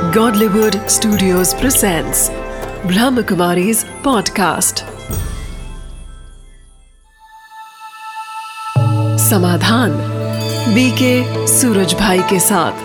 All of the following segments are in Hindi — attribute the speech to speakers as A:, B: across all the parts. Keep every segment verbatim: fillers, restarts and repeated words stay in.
A: Godlywood Studios presents Brahmakumari's podcast. समाधान बीके सूरज भाई के साथ।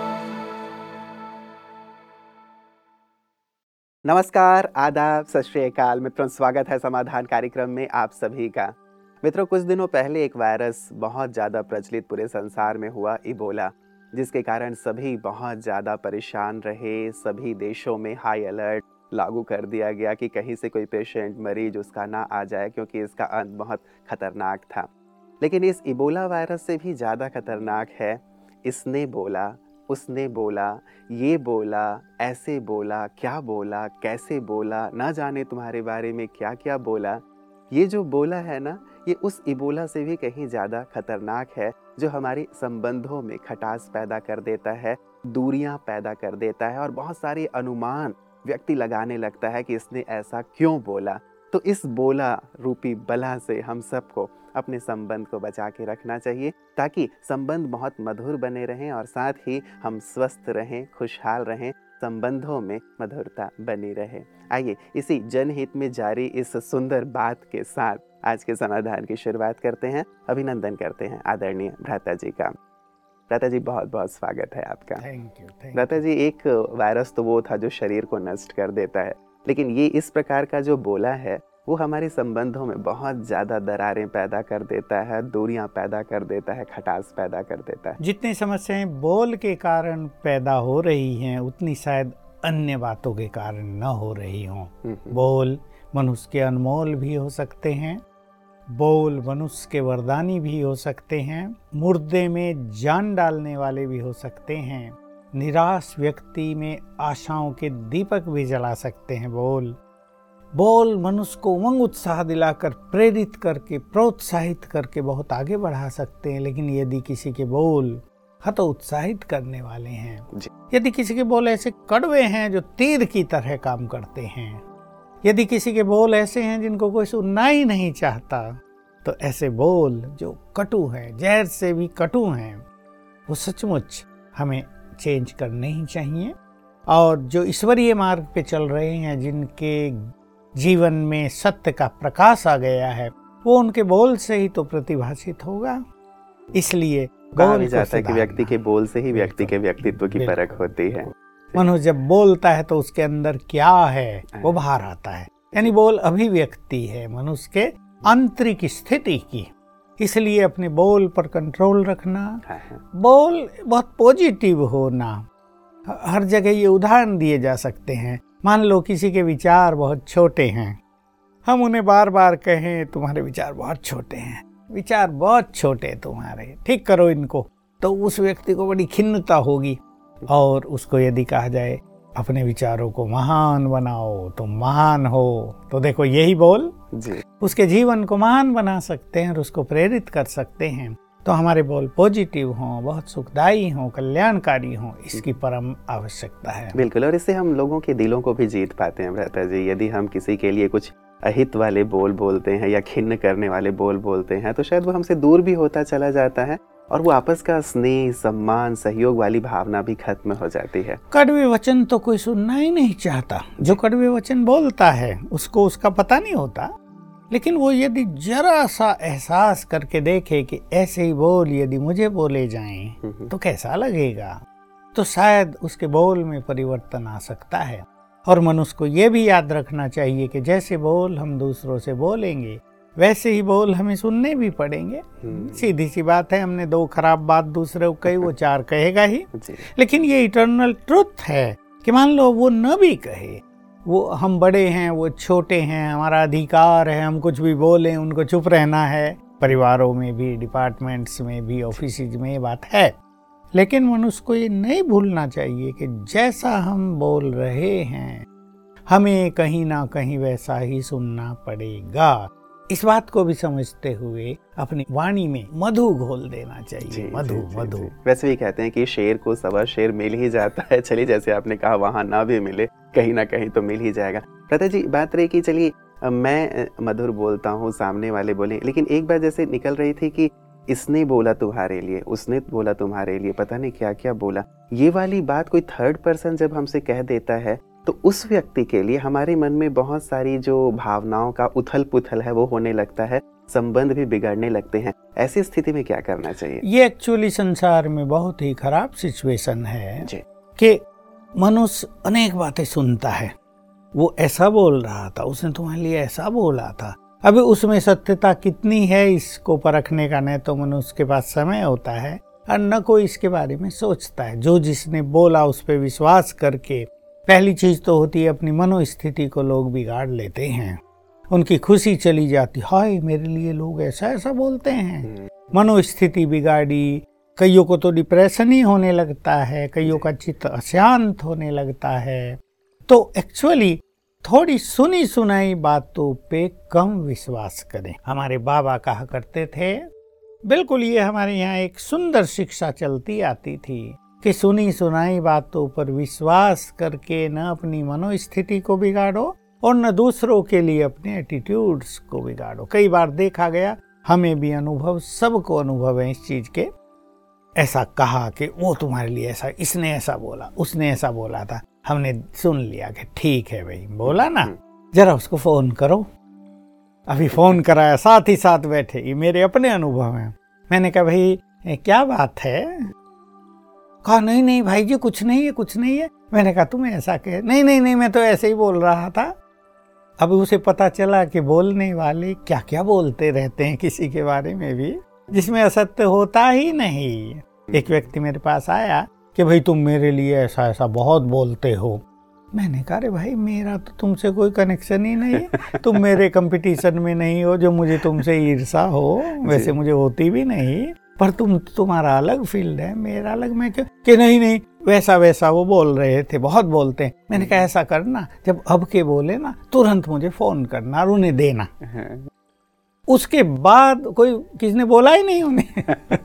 B: नमस्कार, आदाब, सत श्री अकाल मित्रों, स्वागत है समाधान कार्यक्रम में आप सभी का। मित्रों, कुछ दिनों पहले एक वायरस बहुत ज़्यादा प्रचलित पूरे संसार में हुआ, इबोला, जिसके कारण सभी बहुत ज़्यादा परेशान रहे। सभी देशों में हाई अलर्ट लागू कर दिया गया कि कहीं से कोई पेशेंट मरीज उसका ना आ जाए, क्योंकि इसका अंत बहुत खतरनाक था। लेकिन इस इबोला वायरस से भी ज़्यादा खतरनाक है इसने बोला, उसने बोला, ये बोला, ऐसे बोला, क्या बोला, कैसे बोला, ना जाने तुम्हारे बारे में क्या क्या बोला। ये जो बोला है ना, ये उस इबोला से भी कहीं ज़्यादा खतरनाक है, जो हमारे संबंधों में खटास पैदा कर देता है, दूरियां पैदा कर देता है और बहुत सारे अनुमान व्यक्ति लगाने लगता है कि इसने ऐसा क्यों बोला। तो इस बोला रूपी बला से हम सबको अपने संबंध को बचा के रखना चाहिए, ताकि संबंध बहुत मधुर बने रहें और साथ ही हम स्वस्थ रहें, खुशहाल रहें, संबंधों में मधुरता बनी रहे। आइए इसी जनहित में जारी इस सुंदर बात के साथ आज के समाधान की शुरुआत करते हैं। अभिनंदन करते हैं आदरणीय भ्राता जी का। भ्राता जी, बहुत बहुत स्वागत है आपका।
C: Thank you.
B: भ्राता जी, एक वायरस तो वो था जो शरीर को नष्ट कर देता है, लेकिन ये इस प्रकार का जो बोला है वो हमारे संबंधों में बहुत ज़्यादा दरारें पैदा कर देता है, दूरियां पैदा कर देता है, खटास पैदा कर देता है।
C: जितनी समस्याएं बोल के कारण पैदा हो रही हैं, उतनी शायद अन्य बातों के कारण न हो रही हों। बोल मनुष्य के अनमोल भी हो सकते हैं, बोल मनुष्य के वरदानी भी हो सकते हैं, मुर्दे में जान डालने वाले भी हो सकते हैं, निराश व्यक्ति में आशाओं के दीपक भी जला सकते हैं। बोल बोल मनुष्य को उमंग उत्साह दिलाकर, प्रेरित करके, प्रोत्साहित करके बहुत आगे बढ़ा सकते हैं। लेकिन यदि किसी के बोल हत उत्साहित करने वाले हैं, यदि किसी के बोल ऐसे कड़वे हैं जो तीर की तरह काम करते हैं, यदि किसी के बोल ऐसे हैं जिनको कोई सुनना ही नहीं चाहता, तो ऐसे बोल जो कटु हैं, जहर से भी कटु हैं, वो सचमुच हमें चेंज करने ही चाहिए। और जो ईश्वरीय मार्ग पे चल रहे हैं, जिनके जीवन में सत्य का प्रकाश आ गया है, वो उनके बोल से ही तो प्रतिभाषित होगा। इसलिए
B: कहा भी जाता है कि व्यक्ति के बोल से ही व्यक्ति के व्यक्तित्व की परख होती है।
C: मनुष्य जब बोलता है तो उसके अंदर क्या है वो बाहर आता है। यानी बोल अभिव्यक्ति है मनुष्य के आंतरिक स्थिति की। इसलिए अपने बोल पर कंट्रोल रखना, बोल बहुत पॉजिटिव होना। हर जगह ये उदाहरण दिए जा सकते हैं। मान लो किसी के विचार बहुत छोटे हैं, हम उन्हें बार बार कहें तुम्हारे विचार बहुत छोटे हैं, विचार बहुत छोटे तुम्हारे, ठीक करो इनको, तो उस व्यक्ति को बड़ी खिन्नता होगी। और उसको यदि कहा जाए अपने विचारों को महान बनाओ, तुम महान हो, तो देखो यही बोल जी उसके जीवन को महान बना सकते हैं और उसको प्रेरित कर सकते हैं। तो हमारे बोल पॉजिटिव हों, बहुत सुखदायी हों, कल्याणकारी हों, इसकी परम आवश्यकता है।
B: बिल्कुल, और इससे हम लोगों के दिलों को भी जीत पाते हैं भ्राता जी। यदि हम किसी के लिए कुछ अहित वाले बोल बोलते हैं या खिन्न करने वाले बोल बोलते हैं, तो शायद वो हमसे दूर भी होता चला जाता है और वो आपस का स्नेह, सम्मान, सहयोग वाली भावना भी खत्म हो जाती है।
C: कड़वे वचन तो कोई सुनना ही नहीं चाहता। जो कड़वे वचन बोलता है उसको उसका पता नहीं होता, लेकिन वो यदि जरा सा एहसास करके देखे कि ऐसे ही बोल यदि मुझे बोले जाएं तो कैसा लगेगा, तो शायद उसके बोल में परिवर्तन आ सकता है। और मनुष्य को ये भी याद रखना चाहिए कि जैसे बोल हम दूसरों से बोलेंगे, वैसे ही बोल हमें सुनने भी पड़ेंगे। सीधी सी बात है, हमने दो खराब बात दूसरे को कही, वो चार कहेगा ही। लेकिन ये इटर्नल ट्रुथ है कि मान लो वो न भी कहे, वो हम बड़े हैं, वो छोटे हैं, हमारा अधिकार है हम कुछ भी बोलें, उनको चुप रहना है। परिवारों में भी, डिपार्टमेंट्स में भी, ऑफिस में ये बात है। लेकिन मनुष्य को ये नहीं भूलना चाहिए कि जैसा हम बोल रहे हैं हमें कहीं ना कहीं वैसा ही सुनना पड़ेगा। इस बात को भी समझते हुए अपनी वाणी में मधु घोल देना चाहिए। जी, मधु जी, जी, मधु जी।
B: वैसे भी कहते हैं कि शेर को सवा शेर मिल ही जाता है। चलिए, जैसे आपने कहा, वहां ना भी मिले, कहीं ना कहीं तो मिल ही जाएगा। भ्राता जी, बात रही कि चलिए मैं मधुर बोलता हूँ, सामने वाले बोले, लेकिन एक बार जैसे निकल रही थी कि इसने बोला तुम्हारे लिए, उसने बोला तुम्हारे लिए, पता नहीं क्या क्या बोला, ये वाली बात कोई थर्ड पर्सन जब हमसे कह देता है तो उस व्यक्ति के लिए हमारे मन में बहुत सारी जो भावनाओं का उथल पुथल है वो होने लगता है, संबंध भी बिगड़ने लगते हैं। ऐसी स्थिति में क्या करना चाहिए?
C: ये एक्चुअली संसार में बहुत ही खराब सिचुएशन है
B: जी।
C: कि मनुष्य अनेक बातें सुनता है। वो ऐसा बोल रहा था, उसने तुम्हारे लिए ऐसा बोला था, अभी उसमें सत्यता कितनी है इसको परखने का न तो मनुष्य के पास समय होता है और न कोई इसके बारे में सोचता है। जो जिसने बोला उस पर विश्वास करके पहली चीज तो होती है अपनी मनोस्थिति को लोग बिगाड़ लेते हैं, उनकी खुशी चली जाती, हाय मेरे लिए लोग ऐसा ऐसा बोलते हैं। मनोस्थिति बिगाड़ी, कईयों को तो डिप्रेशन ही होने लगता है, कईयों का चित्त अशांत होने लगता है। तो एक्चुअली थोड़ी सुनी सुनाई बातों पे कम विश्वास करें। हमारे बाबा कहा करते थे, बिल्कुल ये हमारे यहाँ एक सुंदर शिक्षा चलती आती थी कि सुनी सुनाई बातों पर विश्वास करके न अपनी मनोस्थिति को बिगाड़ो और न दूसरों के लिए अपने एटीट्यूड्स को बिगाड़ो। कई बार देखा गया, हमें भी अनुभव, सबको अनुभव है इस चीज के, ऐसा कहा कि वो तुम्हारे लिए ऐसा, इसने ऐसा बोला, उसने ऐसा बोला था, हमने सुन लिया कि ठीक है भाई बोला ना, जरा उसको फोन करो। अभी फोन कराया, साथ ही साथ बैठे, ये मेरे अपने अनुभव हैं। मैंने कहा भाई क्या बात है? कहा नहीं नहीं भाई जी कुछ नहीं है, कुछ नहीं है। मैंने कहा तुम्हें ऐसा कहे, नहीं नहीं नहीं मैं तो ऐसे ही बोल रहा था। अब उसे पता चला कि बोलने वाले क्या क्या बोलते रहते हैं किसी के बारे में भी, जिसमें असत्य होता ही नहीं। एक व्यक्ति मेरे पास आया कि भाई तुम मेरे लिए ऐसा ऐसा बहुत बोलते हो। मैंने कहा अरे भाई मेरा तो तुमसे कोई कनेक्शन ही नहीं है, तुम मेरे कंपटीशन में नहीं हो जो मुझे तुमसे ईर्षा हो, वैसे मुझे होती भी नहीं, पर तुम तुम्हारा अलग फील्ड है, मेरा अलग। मैं क्यों कि नहीं नहीं वैसा वैसा वो बोल रहे थे, बहुत बोलते हैं। मैंने कहा ऐसा करना, जब अब के बोले ना तुरंत मुझे फोन करना और उन्हें देना। उसके बाद कोई किसी ने बोला ही नहीं उन्हें।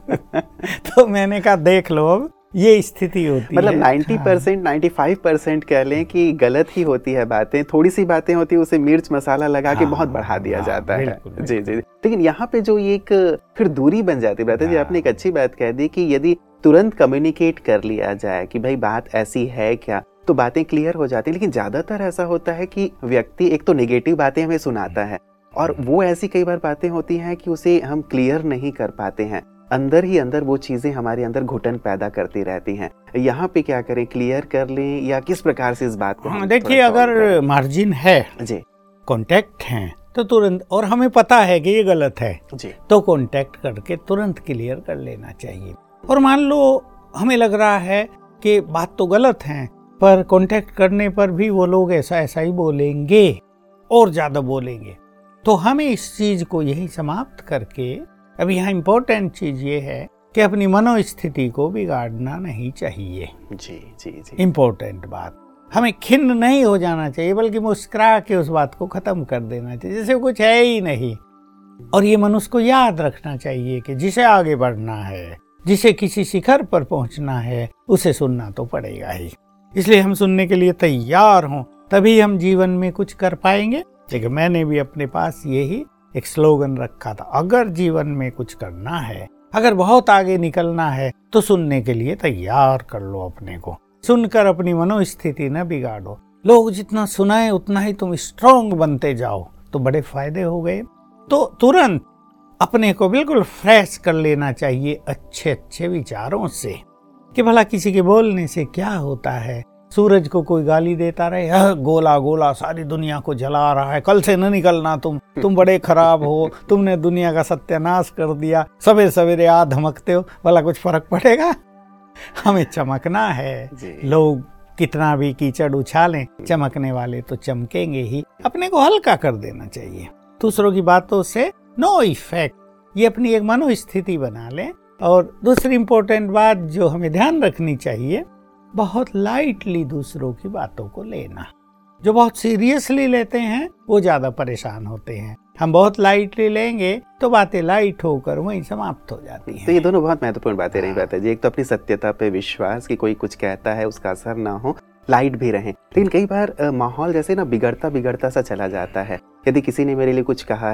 C: तो मैंने कहा देख लो अब ये स्थिति होती
B: मतलब
C: है।
B: नब्बे परसेंट पचानवे परसेंट कह लें कि गलत ही होती है बातें, थोड़ी सी बातें होती है उसे मिर्च मसाला लगा के बहुत बढ़ा दिया
C: हाँ,
B: जाता है।
C: बिल्कुल,
B: जी जी। लेकिन यहाँ पे जो एक फिर दूरी बन जाती है, जी आपने एक अच्छी बात कह दी कि यदि तुरंत कम्युनिकेट कर लिया जाए कि भाई बात ऐसी है क्या, तो बातें क्लियर हो जाती है। लेकिन ज्यादातर ऐसा होता है कि व्यक्ति एक तो नेगेटिव बातें हमें सुनाता है और वो ऐसी कई बार बातें होती हैं कि उसे हम क्लियर नहीं कर पाते हैं, अंदर ही अंदर वो चीजें हमारे अंदर घुटन पैदा करती रहती हैं। यहाँ पे क्या करें, क्लियर कर लें या किस प्रकार से इस बात को?
C: हाँ, देखिए अगर मार्जिन है
B: जी,
C: कांटेक्ट है तो तुरंत, और हमें पता है कि ये गलत है
B: जी,
C: तो कांटेक्ट करके तुरंत क्लियर कर लेना चाहिए। और मान लो हमें लग रहा है कि बात तो गलत है, पर कांटेक्ट करने पर भी वो लोग ऐसा ऐसा ही बोलेंगे और ज्यादा बोलेंगे, तो हमें इस चीज को यही समाप्त करके, अब यहाँ इम्पोर्टेंट चीज ये है कि अपनी मनोस्थिति को बिगाड़ना नहीं चाहिए।
B: जी जी जी,
C: इम्पोर्टेंट बात, हमें खिन्न नहीं हो जाना चाहिए, बल्कि मुस्कुरा के उस बात को खत्म कर देना चाहिए जैसे कुछ है ही नहीं। और ये मनुष्य को याद रखना चाहिए कि जिसे आगे बढ़ना है, जिसे किसी शिखर पर पहुंचना है, उसे सुनना तो पड़ेगा ही। इसलिए हम सुनने के लिए तैयार हों, तभी हम जीवन में कुछ कर पाएंगे। लेकिन मैंने भी अपने पास यही एक स्लोगन रखा था, अगर जीवन में कुछ करना है, अगर बहुत आगे निकलना है, तो सुनने के लिए तैयार कर लो अपने को। सुनकर अपनी मनोस्थिति न बिगाड़ो। लोग जितना सुनाए उतना ही तुम स्ट्रांग बनते जाओ, तो बड़े फायदे हो गए। तो तुरंत अपने को बिल्कुल फ्रेश कर लेना चाहिए अच्छे अच्छे विचारों से, कि भला किसी के बोलने से क्या होता है। सूरज को कोई गाली देता रहे, यह गोला गोला सारी दुनिया को जला रहा है, कल से न निकलना तुम तुम बड़े खराब हो, तुमने दुनिया का सत्यानाश कर दिया, सवेरे सवेरे आ धमकते हो, भला कुछ फर्क पड़ेगा? हमें चमकना है। लोग कितना भी कीचड़ उछालें, चमकने वाले तो चमकेंगे ही। अपने को हल्का कर देना चाहिए, दूसरों की बातों से नो इफेक्ट, ये अपनी एक मनोस्थिति बना लें। और दूसरी इंपॉर्टेंट बात जो हमें ध्यान रखनी चाहिए, बहुत लाइटली दूसरों की बातों को लेना। जो बहुत सीरियसली लेते हैं वो ज्यादा परेशान होते हैं। हम बहुत लाइटली लेंगे तो बातें लाइट होकर वहीं समाप्त हो जाती हैं।
B: तो ये दोनों बहुत महत्वपूर्ण बातें रही बात है जी। एक तो अपनी सत्यता पे विश्वास कि कोई कुछ कहता है उसका असर ना हो, लाइट भी रहें। लेकिन कई बार माहौल जैसे ना बिगड़ता बिगड़ता सा चला जाता है। यदि किसी ने मेरे लिए कुछ कहा है,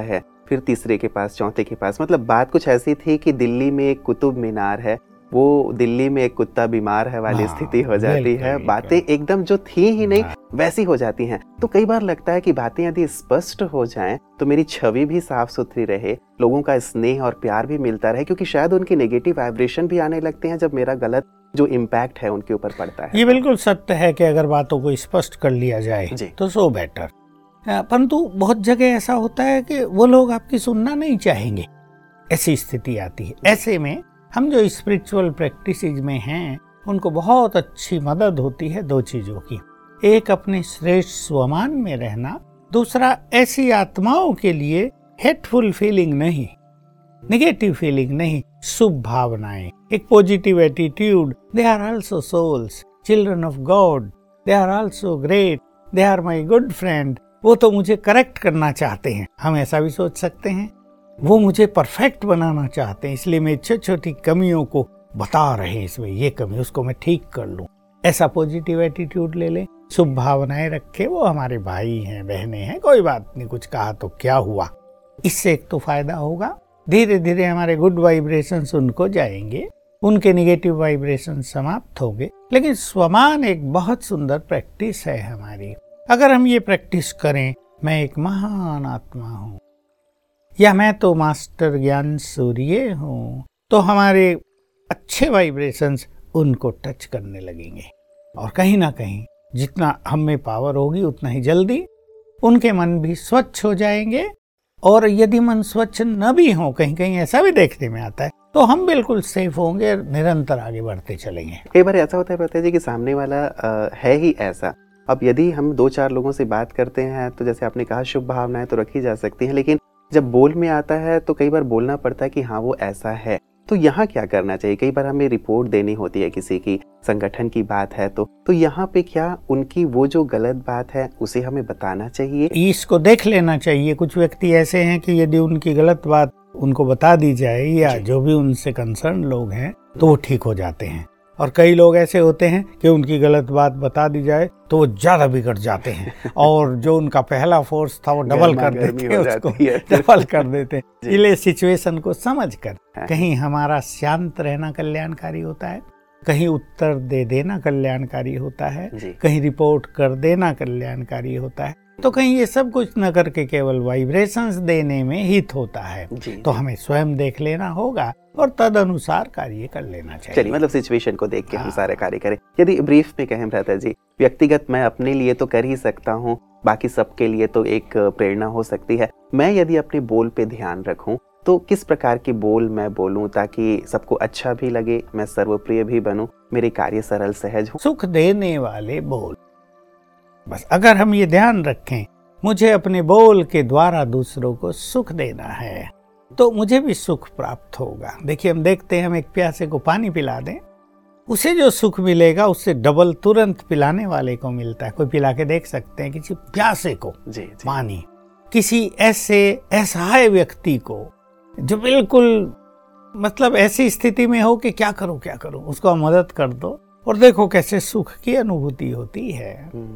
B: फिर तीसरे के पास, चौथे के पास। मतलब बात कुछ ऐसी थी कि दिल्ली में एक कुतुब मीनार है, वो दिल्ली में एक कुत्ता बीमार है वाली
C: हाँ,
B: स्थिति हो जाती है।
C: बिल्कुल,
B: बातें एकदम जो थी ही नहीं
C: हाँ।
B: वैसी हो जाती हैं। तो कई बार लगता है कि बातें यदि स्पष्ट हो जाएं तो मेरी छवि भी साफ सुथरी रहे, लोगों का स्नेह और प्यार भी मिलता रहे, क्योंकि शायद उनकी नेगेटिव वाइब्रेशन भी आने लगते हैं जब मेरा गलत जो इम्पैक्ट है उनके ऊपर पड़ता है।
C: ये बिल्कुल सत्य है कि अगर बातों को स्पष्ट कर लिया जाए
B: जी।
C: तो सो बेटर। परंतु बहुत जगह ऐसा होता है कि वो लोग आपकी सुनना नहीं चाहेंगे, ऐसी स्थिति आती है। ऐसे में हम जो स्पिरिचुअल प्रैक्टिसेस में हैं उनको बहुत अच्छी मदद होती है दो चीजों की। एक अपने श्रेष्ठ स्वमान में रहना, दूसरा ऐसी आत्माओं के लिए हेटफुल फीलिंग नहीं, नेगेटिव फीलिंग नहीं, शुभ भावनाएं, एक positive attitude. They are also souls, children of God, they are also great, they are my good friend. वो तो मुझे करेक्ट करना चाहते हैं, हम ऐसा भी सोच सकते हैं। वो मुझे परफेक्ट बनाना चाहते हैं, इसलिए मैं छोटी छोटी कमियों को बता रहे हैं, इसमें ये कमी, उसको मैं ठीक कर लूं। ऐसा पॉजिटिव एटीट्यूड ले लें, शुभ भावनाएं रखें। वो हमारे भाई हैं, बहनें हैं, कोई बात नहीं, कुछ कहा तो क्या हुआ। इससे एक तो फायदा होगा, धीरे धीरे हमारे गुड वाइब्रेशंस उनको जाएंगे, उनके निगेटिव वाइब्रेशन समाप्त होंगे। लेकिन स्वमान एक बहुत सुंदर प्रैक्टिस है हमारी। अगर हम ये प्रैक्टिस करें, मैं एक महान आत्मा हूँ, या मैं तो मास्टर ज्ञान सूर्य हूँ, तो हमारे अच्छे वाइब्रेशंस उनको टच करने लगेंगे। और कहीं ना कहीं जितना हम में पावर होगी उतना ही जल्दी उनके मन भी स्वच्छ हो जाएंगे। और यदि मन स्वच्छ न भी हो, कहीं कहीं ऐसा भी देखने में आता है, तो हम बिल्कुल सेफ होंगे, निरंतर आगे बढ़ते चलेंगे।
B: कई बार ऐसा होता है पता जी कि सामने वाला आ, है ही ऐसा। अब यदि हम दो चार लोगों से बात करते हैं तो जैसे आपने कहा शुभ भावनाएं तो रखी जा सकती हैं, लेकिन जब बोल में आता है तो कई बार बोलना पड़ता है कि हाँ वो ऐसा है। तो यहाँ क्या करना चाहिए? कई बार हमें रिपोर्ट देनी होती है, किसी की संगठन की बात है, तो तो यहाँ पे क्या उनकी वो जो गलत बात है उसे हमें बताना चाहिए?
C: इसको देख लेना चाहिए। कुछ व्यक्ति ऐसे हैं कि यदि उनकी गलत बात उनको बता दी जाए, या जो भी उनसे कंसर्न लोग हैं, तो वो ठीक हो जाते हैं। और कई लोग ऐसे होते हैं कि उनकी गलत बात बता दी जाए तो वो ज्यादा बिगड़ जाते हैं, और जो उनका पहला फोर्स था वो डबल कर देते हैं, उसको डबल कर देते हैं। इसलिए सिचुएशन को समझकर कहीं हमारा शांत रहना कल्याणकारी होता है, कहीं उत्तर दे देना कल्याणकारी होता है, कहीं रिपोर्ट कर देना कल्याणकारी होता है, तो कहीं ये सब कुछ न करके केवल वाइब्रेशंस देने में हित होता है। तो हमें स्वयं देख लेना होगा और तद अनुसार कार्य कर लेना चाहिए।
B: चलिए, मतलब सिचुएशन को देख के हम सारे कार्य करें। यदि ब्रीफ में कहें भ्राता जी, व्यक्तिगत मैं अपने लिए तो कर ही सकता हूँ, बाकी सबके लिए तो एक प्रेरणा हो सकती है। मैं यदि अपने बोल पे ध्यान रखूं तो किस प्रकार की बोल मैं बोलूं ताकि सबको अच्छा भी लगे, मैं सर्वप्रिय भी बनूं, मेरे कार्य सरल सहज हो?
C: सुख देने वाले बोल, बस अगर हम ये ध्यान रखें, मुझे अपने बोल के द्वारा दूसरों को सुख देना है तो मुझे भी सुख प्राप्त होगा। देखिए, हम देखते हैं, हम एक प्यासे को पानी पिला दें, उसे जो सुख मिलेगा उससे डबल तुरंत पिलाने वाले को मिलता है। कोई पिला के देख सकते हैं किसी प्यासे को जी, जी। पानी, किसी ऐसे असहाय व्यक्ति को जो बिल्कुल मतलब ऐसी स्थिति में हो कि क्या करूं क्या करूं, उसको मदद कर दो और देखो कैसे सुख की अनुभूति होती है।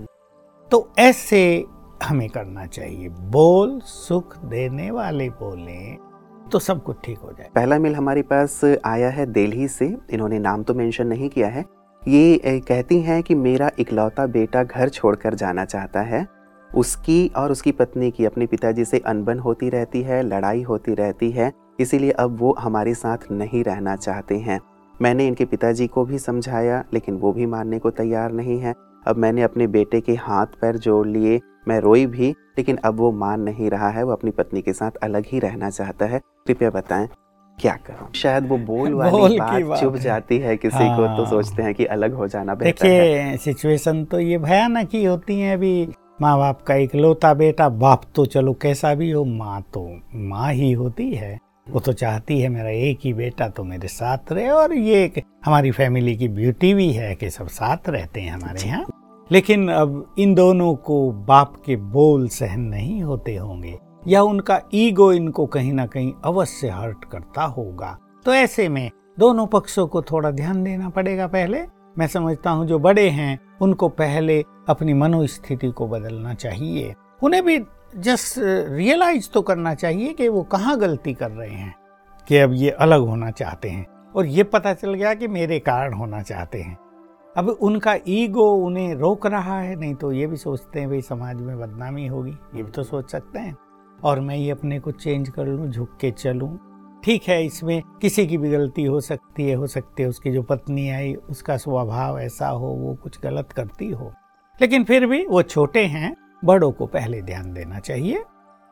C: तो ऐसे हमें करना चाहिए, बोल सुख देने वाले बोले तो सब कुछ ठीक हो जाए।
B: पहला मेल हमारे पास आया है दिल्ली से, इन्होंने नाम तो मेंशन नहीं किया है। ये कहती हैं कि मेरा इकलौता बेटा घर छोड़कर जाना चाहता है। उसकी और उसकी पत्नी की अपने पिताजी से अनबन होती रहती है, लड़ाई होती रहती है, इसीलिए अब वो हमारे साथ नहीं रहना चाहते हैं। मैंने इनके पिताजी को भी समझाया लेकिन वो भी मानने को तैयार नहीं है। अब मैंने अपने बेटे के हाथ पैर जोड़ लिए, मैं रोई भी, लेकिन अब वो मान नहीं रहा है, वो अपनी पत्नी के साथ अलग ही रहना चाहता है। कृपया बताएं क्या करूं? शायद वो बोल वाली बोल बात चुभ जाती है किसी हाँ। को, तो सोचते हैं कि अलग हो जाना बेहतर है।
C: देखिए, सिचुएशन तो ये भयानक ही होती है। अभी माँ बाप का इकलौता बेटा, बाप तो चलो कैसा भी हो, माँ तो माँ ही होती है। वो तो चाहती है मेरा एक ही बेटा तो मेरे साथ रहे, और ये हमारी फैमिली की ब्यूटी भी है कि सब साथ रहते हैं हमारे यहाँ। लेकिन अब इन दोनों को बाप के बोल सहन नहीं होते होंगे, या उनका ईगो इनको कहीं ना कहीं अवश्य हर्ट करता होगा। तो ऐसे में दोनों पक्षों को थोड़ा ध्यान देना पड़ेगा। पहले मैं समझता हूँ जो बड़े हैं उनको पहले अपनी मनोस्थिति को बदलना चाहिए। उन्हें भी जस्ट रियलाइज तो करना चाहिए कि वो कहाँ गलती कर रहे हैं कि अब ये अलग होना चाहते हैं, और ये पता चल गया कि मेरे कारण होना चाहते हैं। अब उनका ईगो उन्हें रोक रहा है, नहीं तो ये भी सोचते हैं भाई समाज में बदनामी होगी, ये भी तो सोच सकते हैं, और मैं ये अपने को चेंज कर लूँ, झुक के चलूँ। ठीक है, इसमें किसी की भी गलती हो सकती है, हो सकती है उसकी जो पत्नी आई उसका स्वभाव ऐसा हो, वो कुछ गलत करती हो, लेकिन फिर भी वो छोटे हैं, बड़ों को पहले ध्यान देना चाहिए।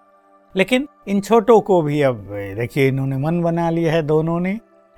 C: लेकिन इन छोटों को भी अब देखिए इन्होंने मन बना लिया है दोनों ने।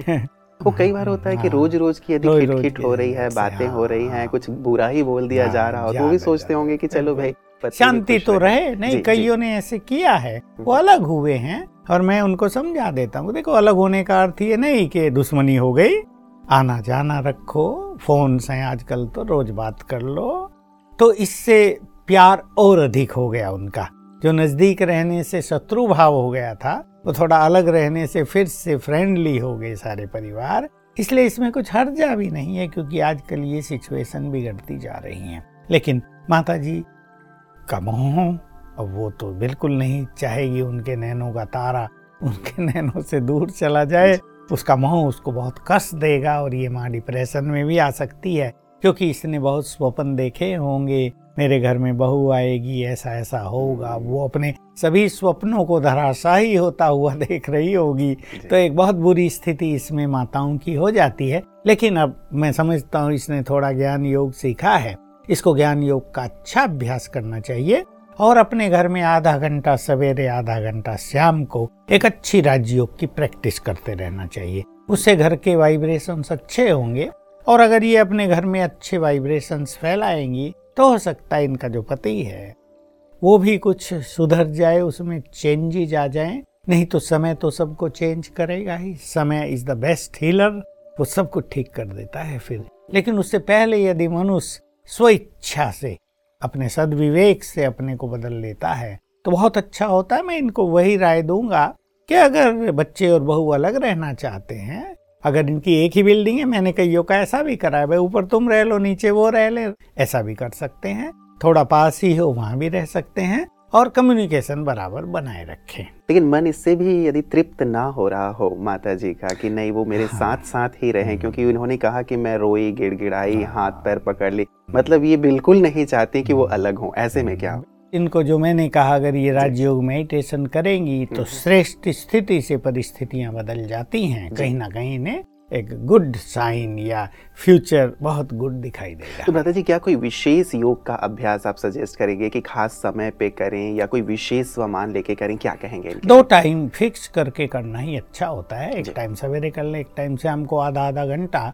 B: वो कई बार होता है कि रोज रोज की यदि खिटखिट हो रही है, बातें हो रही हैं, कुछ बुरा ही बोल दिया जा रहा हो, तो वो भी सोचते होंगे कि चलो भाई
C: शांति तो रहे। नहीं, कईयों ने ऐसे किया है, वो अलग हुए हैं और मैं उनको समझा देता हूँ, देखो अलग होने का अर्थ ये नहीं कि दुश्मनी हो गई, आना जाना रखो, फोन से आजकल तो रोज बात कर लो, तो इससे प्यार और अधिक हो गया उनका। जो नजदीक रहने से शत्रु भाव हो गया था, वो थोड़ा अलग रहने से फिर से फ्रेंडली हो गए सारे परिवार। इसलिए इसमें कुछ हर्जा भी नहीं है, क्योंकि आजकल ये सिचुएशन बिगड़ती जा रही है। लेकिन माता जी का मोह, अब वो तो बिल्कुल नहीं चाहेगी उनके नैनों का तारा उनके नैनों से दूर चला जाए, उसका मोह उसको बहुत कष्ट देगा, और ये माँ डिप्रेशन में भी आ सकती है, क्योंकि इसने बहुत स्वप्न देखे होंगे, मेरे घर में बहू आएगी, ऐसा ऐसा होगा, वो अपने सभी स्वप्नों को धराशायी होता हुआ देख रही होगी। तो एक बहुत बुरी स्थिति इसमें माताओं की हो जाती है। लेकिन अब मैं समझता हूँ इसने थोड़ा ज्ञान योग सीखा है, इसको ज्ञान योग का अच्छा अभ्यास करना चाहिए, और अपने घर में आधा घंटा सवेरे आधा घंटा शाम को एक अच्छी राजयोग की प्रैक्टिस करते रहना चाहिए। उससे घर के वाइब्रेशंस अच्छे होंगे, और अगर ये अपने घर में अच्छे वाइब्रेशंस फैलाएंगी तो हो सकता है इनका जो पति है वो भी कुछ सुधर जाए, उसमें चेंजेज आ जाएं। नहीं तो समय तो सबको चेंज करेगा ही, समय इज द बेस्ट हीलर, वो सब कुछ ठीक कर देता है फिर। लेकिन उससे पहले यदि मनुष्य स्वेच्छा से अपने सद्विवेक से अपने को बदल लेता है तो बहुत अच्छा होता है। मैं इनको वही राय दूंगा कि अगर बच्चे और बहू अलग रहना चाहते हैं, अगर इनकी एक ही बिल्डिंग है, मैंने कईयों का ऐसा भी करा है, भाई ऊपर तुम रह लो नीचे वो रह ले, ऐसा भी कर सकते हैं। थोड़ा पास ही हो वहां भी रह सकते हैं, और कम्युनिकेशन बराबर बनाए रखें।
B: लेकिन मन इससे भी यदि तृप्त ना हो रहा हो माता जी का कि नहीं वो मेरे हाँ। साथ साथ ही रहें, क्योंकि उन्होंने कहा कि मैं रोई गिड़गिड़ाई हाँ। हाथ पैर पकड़ ली, मतलब ये बिल्कुल नहीं चाहती कि वो अलग हों, ऐसे में क्या हो?
C: इनको जो मैंने कहा, अगर ये राजयोग मेडिटेशन करेंगी तो श्रेष्ठ स्थिति से परिस्थितियां बदल जाती हैं। कहीं ना कहीं इन्हें एक गुड साइन या फ्यूचर बहुत गुड दिखाई देगा।
B: तो भ्राता जी, क्या कोई विशेष योग का अभ्यास आप सजेस्ट करेंगे कि खास समय पे करें या कोई विशेष सामान लेके करें, क्या कहेंगे?
C: दो टाइम फिक्स करके करना ही अच्छा होता है। एक टाइम सवेरे कर ले, एक टाइम शाम को आधा आधा घंटा,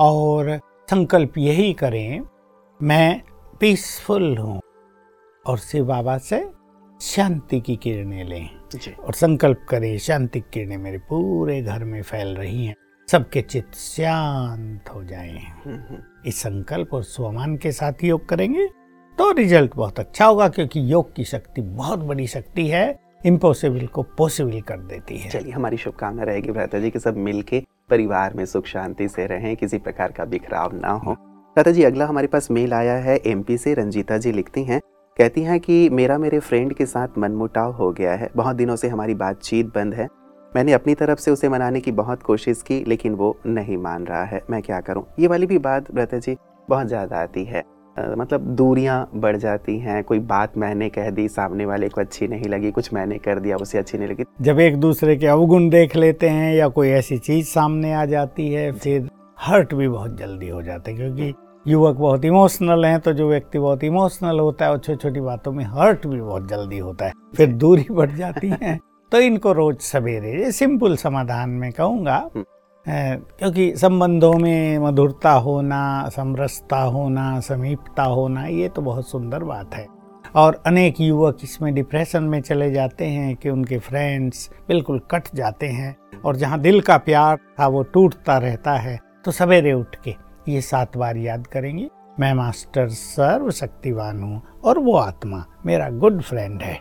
C: और संकल्प यही करें मैं पीसफुल हूँ, और शिव बाबा से शांति की किरणें लें और संकल्प करें शांति की किरणें मेरे पूरे घर में फैल रही हैं, सबके चित्त शांत हो जाएं। इस संकल्प और स्वमान के साथ योग करेंगे तो रिजल्ट बहुत अच्छा होगा, क्योंकि योग की शक्ति बहुत बड़ी शक्ति है, इम्पॉसिबल को पॉसिबल कर देती है।
B: चलिए, हमारी शुभकामना रहेगी भ्राता जी कि सब मिलके परिवार में सुख शांति से रहें, किसी प्रकार का बिखराव ना हो। भ्राता जी, अगला हमारे पास मेल आया है एमपी से। रंजीता जी लिखती हैं, कहती हैं कि मेरा मेरे फ्रेंड के साथ मनमुटाव हो गया है, बहुत दिनों से हमारी बातचीत बंद है। मैंने अपनी तरफ से उसे मनाने की बहुत कोशिश की, लेकिन वो नहीं मान रहा है, मैं क्या करूं? ये वाली भी बात भ्राता जी बहुत ज़्यादा आती है, आ, मतलब दूरियां बढ़ जाती हैं। कोई बात मैंने कह दी, सामने वाले को अच्छी नहीं लगी, कुछ मैंने कर दिया, उसे अच्छी नहीं लगी।
C: जब एक दूसरे के अवगुण देख लेते हैं या कोई ऐसी चीज़ सामने आ जाती है, फिर हर्ट भी बहुत जल्दी हो जाता है, क्योंकि युवक बहुत इमोशनल हैं, तो जो व्यक्ति बहुत इमोशनल होता है और छोटी छोटी बातों में हर्ट भी बहुत जल्दी होता है, फिर दूरी बढ़ जाती है। तो इनको रोज सवेरे सिंपल समाधान में कहूँगा, क्योंकि संबंधों में मधुरता होना, समरसता होना, समीपता होना, ये तो बहुत सुंदर बात है। और अनेक युवक इसमें डिप्रेशन में चले जाते हैं कि उनके फ्रेंड्स बिल्कुल कट जाते हैं, और जहाँ दिल का प्यार था वो टूटता रहता है। तो सवेरे उठ के ये सात बार याद करेंगे, मैं मास्टर सर्वशक्तिवान हूँ और वो आत्मा मेरा गुड फ्रेंड है।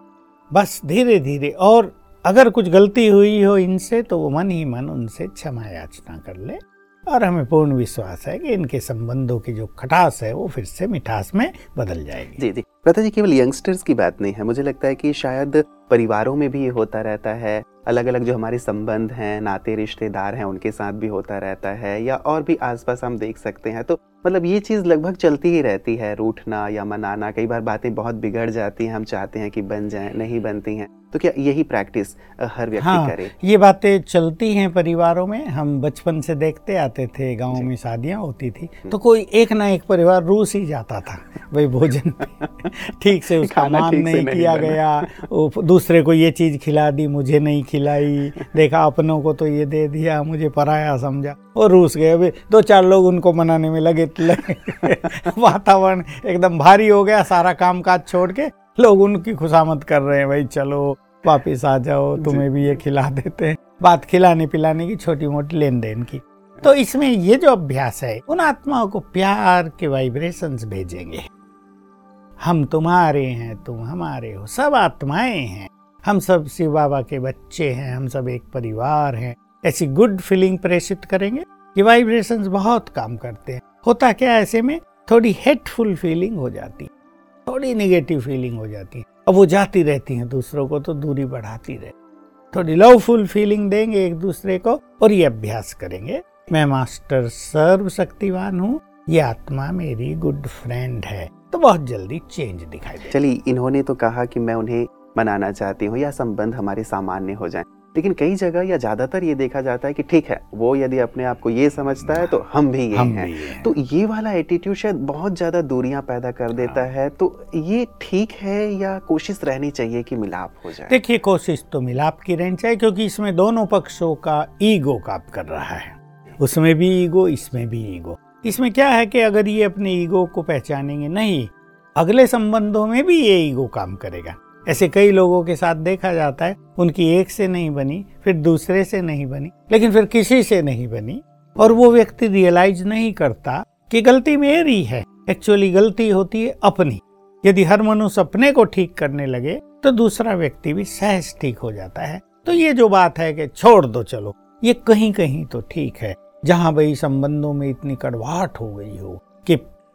C: बस धीरे धीरे, और अगर कुछ गलती हुई हो इनसे तो वो मन ही मन उनसे क्षमा याचना कर ले, और हमें पूर्ण विश्वास है कि इनके संबंधों की जो खटास है वो फिर से मिठास में बदल जाएगी।
B: जी जी प्रथा जी, केवल यंगस्टर्स की बात नहीं है, मुझे लगता है कि शायद परिवारों में भी ये होता रहता है, अलग अलग जो हमारे संबंध हैं, नाते रिश्तेदार हैं, उनके साथ भी होता रहता है, या और भी आसपास हम देख सकते हैं। तो मतलब ये चीज़ लगभग चलती ही रहती है, रूठना या मनाना। कई बार बातें बहुत बिगड़ जाती हैं, हम चाहते हैं कि बन जाएं, नहीं बनती हैं। तो क्या यही प्रैक्टिस हर व्यक्ति
C: हाँ,
B: करे?
C: ये बातें चलती हैं परिवारों में। हम बचपन से देखते आते थे, गाँव में शादियाँ होती थी तो कोई एक ना एक परिवार रूस ही जाता था, भाई भोजन ठीक से उसका मान नहीं, नहीं किया गया, दूसरे को ये चीज़ खिला दी, मुझे नहीं खिलाई, देखा अपनों को तो ये दे दिया, मुझे पराया समझा, और रूस गए। अभी दो चार लोग उनको मनाने में लगे, लगे। वातावरण एकदम भारी हो गया, सारा काम काज छोड़ के लोग उनकी खुशामद कर रहे हैं, भाई चलो वापिस आ जाओ, तुम्हें भी ये खिला देते हैं। बात खिलाने पिलाने की, छोटी मोटी लेन देन की। तो इसमें ये जो अभ्यास है, उन आत्माओं को प्यार के वाइब्रेशंस भेजेंगे। हम तुम्हारे हैं, तुम हमारे हो, सब आत्माएं हैं, हम सब शिव बाबा के बच्चे हैं, हम सब एक परिवार हैं। ऐसी गुड फीलिंग प्रेषित करेंगे। ये वाइब्रेशंस बहुत काम करते हैं। होता क्या है, ऐसे में थोड़ी हेटफुल फीलिंग हो जाती, थोड़ी निगेटिव फीलिंग हो जाती है, अब वो जाती रहती हैं, दूसरों को तो दूरी बढ़ाती रहे। थोड़ी लवफुल फीलिंग देंगे एक दूसरे को, और ये अभ्यास करेंगे, मैं मास्टर सर्वशक्तिवान हूँ, ये आत्मा मेरी गुड फ्रेंड है, तो बहुत जल्दी चेंज दिखाई देगा।
B: चलिए, इन्होंने तो कहा कि मैं उन्हें मनाना चाहती हूँ या संबंध हमारे सामान्य हो जाएं, लेकिन कई जगह या ज्यादातर ये देखा जाता है कि ठीक है, वो यदि अपने आप को ये समझता है तो हम भी ये
C: हम
B: हैं।
C: भी हैं।
B: तो ये वाला एटीट्यूड शायद बहुत ज्यादा दूरियां पैदा कर देता है। तो ये ठीक है या कोशिश रहनी चाहिए कि मिलाप हो जाए?
C: देखिए, कोशिश तो मिलाप की रहनी चाहिए, क्योंकि इसमें दोनों पक्षों का ईगो काम कर रहा है। उसमें भी ईगो, इसमें भी ईगो। इसमें क्या है कि अगर ये अपने ईगो को पहचानेंगे नहीं, अगले संबंधों में भी ये ईगो काम करेगा। ऐसे कई लोगों के साथ देखा जाता है, उनकी एक से नहीं बनी, फिर दूसरे से नहीं बनी, लेकिन फिर किसी से नहीं बनी, और वो व्यक्ति रियलाइज नहीं करता कि गलती मेरी है। एक्चुअली गलती होती है अपनी। यदि हर मनुष्य अपने को ठीक करने लगे तो दूसरा व्यक्ति भी सहज ठीक हो जाता है। तो ये जो बात है कि छोड़ दो चलो, ये कहीं कहीं तो ठीक है, जहां भाई संबंधों में इतनी कड़वाहट हो गई हो कि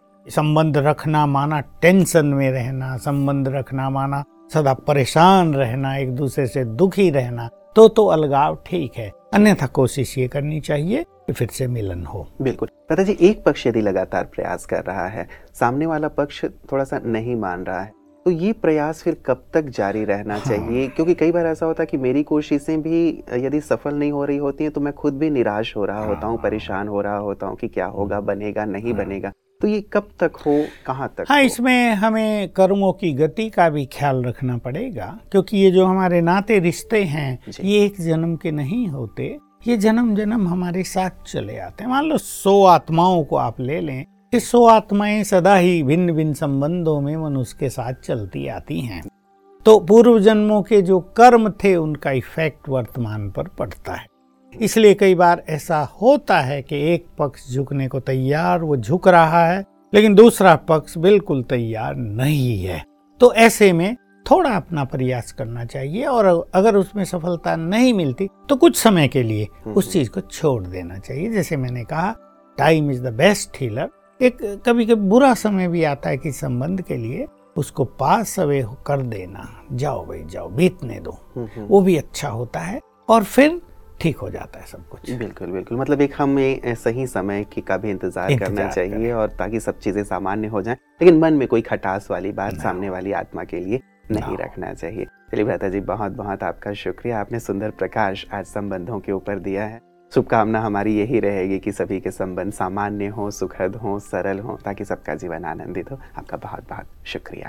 C: संबंध रखना माना टेंशन में रहना, संबंध रखना माना सदा परेशान रहना, एक दूसरे से दुखी रहना, तो तो अलगाव ठीक है। अन्यथा कोशिश ये करनी चाहिए कि फिर से मिलन हो।
B: बिल्कुल। प्रथा जी, एक पक्ष यदि लगातार प्रयास कर रहा है, सामने वाला पक्ष थोड़ा सा नहीं मान रहा है, तो ये प्रयास फिर कब तक जारी रहना हाँ। चाहिए? क्योंकि कई बार ऐसा होता है कि मेरी कोशिशें भी यदि सफल नहीं हो रही होती हैं तो मैं खुद भी निराश हो रहा हाँ। होता हूँ, परेशान हो रहा होता हूँ कि क्या होगा, बनेगा नहीं हाँ। बनेगा। तो ये कब तक हो, कहाँ तक
C: हाँ
B: हो?
C: इसमें हमें कर्मों की गति का भी ख्याल रखना पड़ेगा, क्योंकि ये जो हमारे नाते रिश्ते हैं, ये एक जन्म के नहीं होते, ये जन्म जन्म हमारे साथ चले आते हैं। मान लो सौ आत्माओं को आप ले लें, ये सौ आत्माएं सदा ही भिन्न भिन्न संबंधों में मनुष्य के साथ चलती आती हैं। तो पूर्व जन्मों के जो कर्म थे, उनका इफेक्ट वर्तमान पर पड़ता है। इसलिए कई बार ऐसा होता है कि एक पक्ष झुकने को तैयार, वो झुक रहा है, लेकिन दूसरा पक्ष बिल्कुल तैयार नहीं है। तो ऐसे में थोड़ा अपना प्रयास करना चाहिए, और अगर उसमें सफलता नहीं मिलती तो कुछ समय के लिए उस चीज को छोड़ देना चाहिए। जैसे मैंने कहा, time is the best healer. एक कभी कभी बुरा समय भी आता है कि संबंध के लिए, उसको पास अवे कर देना, जाओ भाई जाओ, बीतने दो, वो भी अच्छा होता है, और फिर ठीक हो जाता है सब कुछ।
B: बिल्कुल बिल्कुल। मतलब एक हमें सही समय की का भी इंतजार, इंतजार करना चाहिए, और ताकि सब चीजें सामान्य हो जाएं, लेकिन मन में कोई खटास वाली बात सामने वाली आत्मा के लिए नहीं रखना चाहिए। चलिए भ्राता जी, बहुत बहुत आपका शुक्रिया, आपने सुंदर प्रकाश आज संबंधों के ऊपर दिया है। शुभकामना हमारी यही रहेगी कि सभी के संबंध सामान्य हो, सुखद हो, सरल हो, ताकि सबका जीवन आनंदित हो। आपका बहुत बहुत शुक्रिया।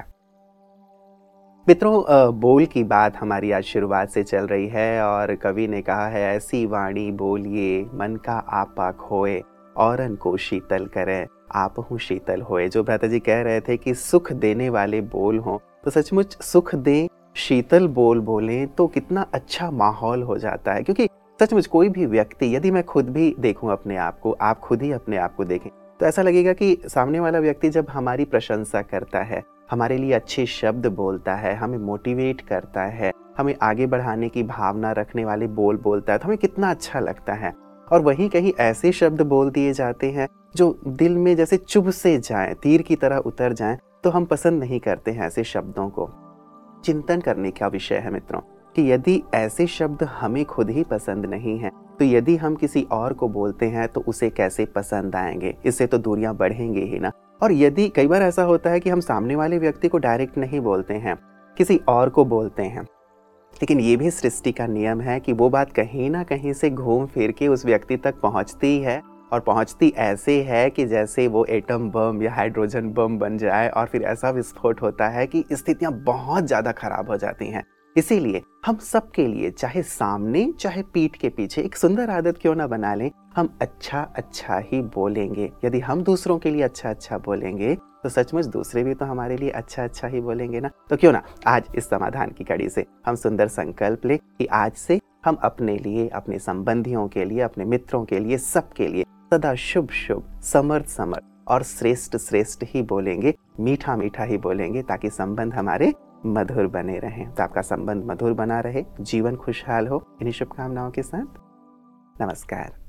B: मित्रों, बोल की बात हमारी आज शुरुआत से चल रही है, और कवि ने कहा है, ऐसी वाणी बोलिए मन का आपा खोए, औरन को शीतल करे आप हूँ शीतल होए। जो भ्राता जी कह रहे थे कि सुख देने वाले बोल हों, तो सचमुच सुख दें, शीतल बोल बोलें तो कितना अच्छा माहौल हो जाता है। क्योंकि सचमुच कोई भी व्यक्ति, यदि मैं खुद भी देखूं अपने आप को, आप खुद ही अपने आप को देखें, तो ऐसा लगेगा कि सामने वाला व्यक्ति जब हमारी प्रशंसा करता है, हमारे लिए अच्छे शब्द बोलता है, हमें मोटिवेट करता है, हमें आगे बढ़ाने की भावना रखने वाले बोल बोलता है, तो हमें कितना अच्छा लगता है। और वहीं कहीं ऐसे शब्द बोल दिए जाते हैं जो दिल में जैसे चुभ से जाएं, तीर की तरह उतर जाएं, तो हम पसंद नहीं करते हैं ऐसे शब्दों को। चिंतन करने का विषय है मित्रों कि यदि ऐसे शब्द हमें खुद ही पसंद नहीं हैं, तो यदि हम किसी और को बोलते हैं तो उसे कैसे पसंद आएंगे? इससे तो दूरियां बढ़ेंगी ही ना। और यदि कई बार ऐसा होता है कि हम सामने वाले व्यक्ति को डायरेक्ट नहीं बोलते हैं, किसी और को बोलते हैं, लेकिन ये भी सृष्टि का नियम है कि वो बात कहीं ना कहीं से घूम फिर के उस व्यक्ति तक पहुंचती है, और पहुंचती ऐसे है कि जैसे वो एटम बम या हाइड्रोजन बम बन जाए और फिर ऐसा विस्फोट होता है कि स्थितियां बहुत ज़्यादा खराब हो जाती हैं। इसीलिए हम सब के लिए, चाहे सामने चाहे पीठ के पीछे, एक सुंदर आदत क्यों ना बना लें, हम अच्छा अच्छा ही बोलेंगे। यदि हम दूसरों के लिए अच्छा अच्छा बोलेंगे तो सचमुच दूसरे भी तो हमारे लिए अच्छा अच्छा ही बोलेंगे ना। तो क्यों ना आज इस समाधान की कड़ी से हम सुंदर संकल्प लें कि आज से हम अपने लिए, अपने संबंधियों के लिए, अपने मित्रों के लिए, सबके लिए सदा शुभ शुभ, समर्थ समर्थ और श्रेष्ठ श्रेष्ठ ही बोलेंगे, मीठा मीठा ही बोलेंगे, ताकि संबंध हमारे मधुर बने रहें। तो आपका संबंध मधुर बना रहे, जीवन खुशहाल हो, इन्हीं शुभकामनाओं के साथ नमस्कार।